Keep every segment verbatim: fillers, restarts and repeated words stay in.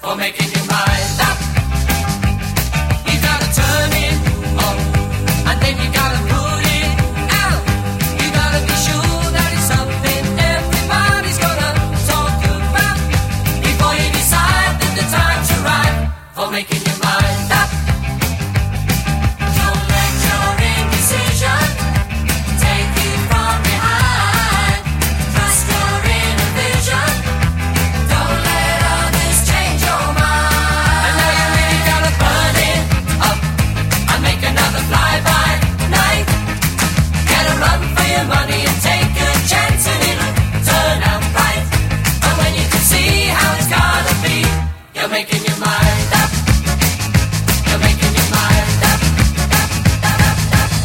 for making your mind up. You gotta turn it on, and then you gotta put it out. You gotta be sure that it's something everybody's gonna talk about before you decide that the time's right for making your mind up. Don't let your indecision take you from behind. Trust your inner vision. Don't let others change your mind. And now you really gotta burn it up and make another fly-by night. Get a run for your money and take a chance and it'll turn out right. And when you can see how it's gotta be, you're making your mind up. You're making your mind up. Up, up, up, up.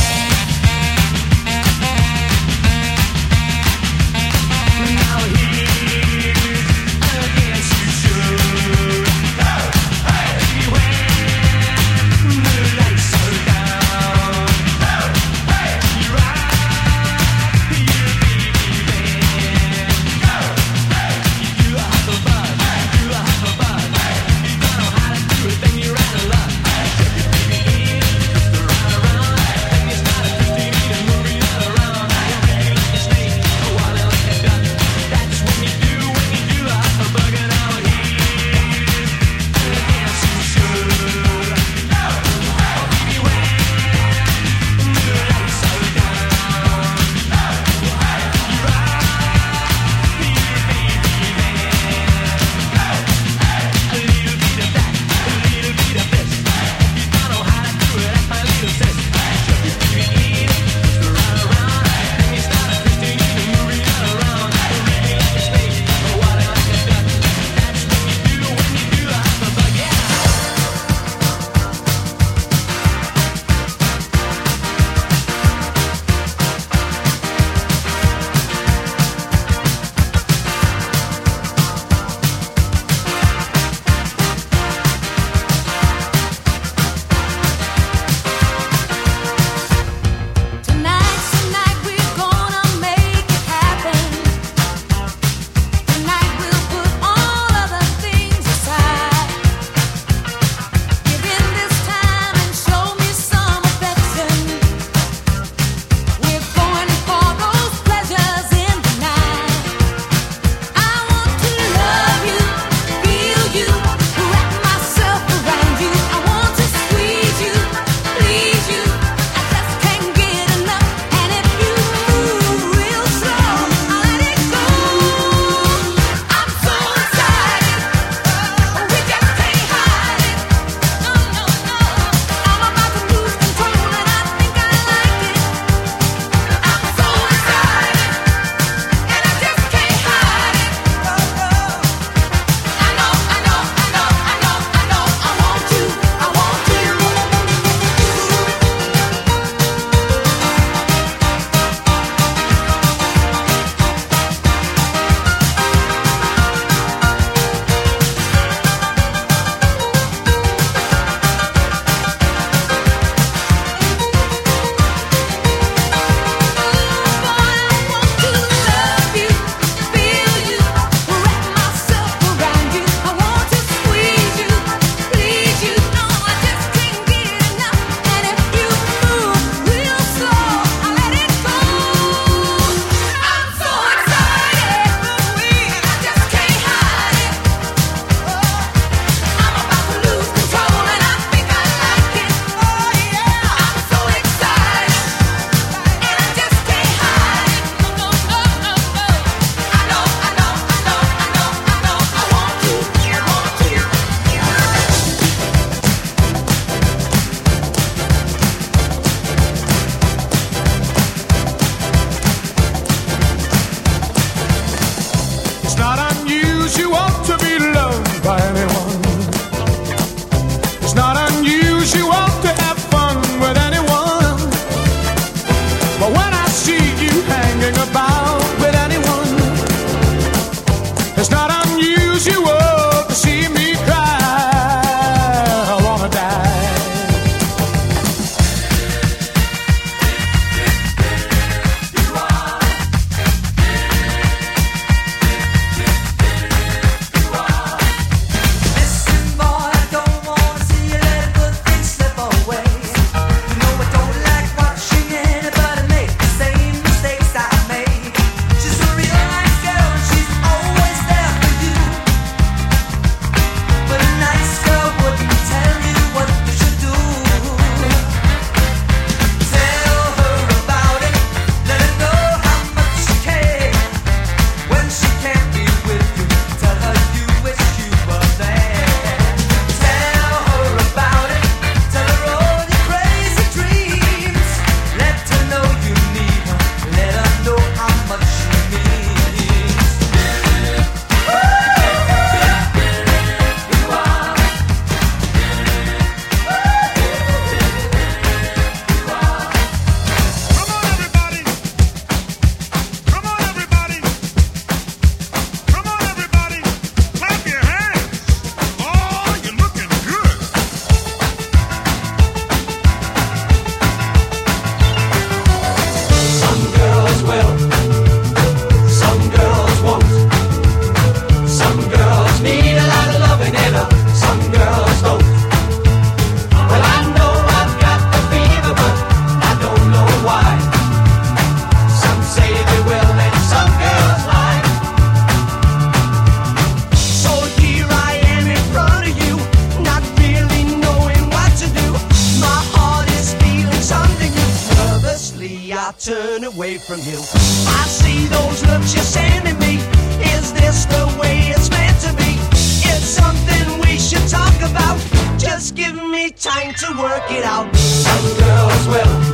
Now here's a guess you should. Beware the lights are down. You're right, you baby man. You have a buzz, you have a buzz. away from you. I see those looks you're sending me. Is this the way it's meant to be? It's something we should talk about. Just give me time to work it out. Some girls will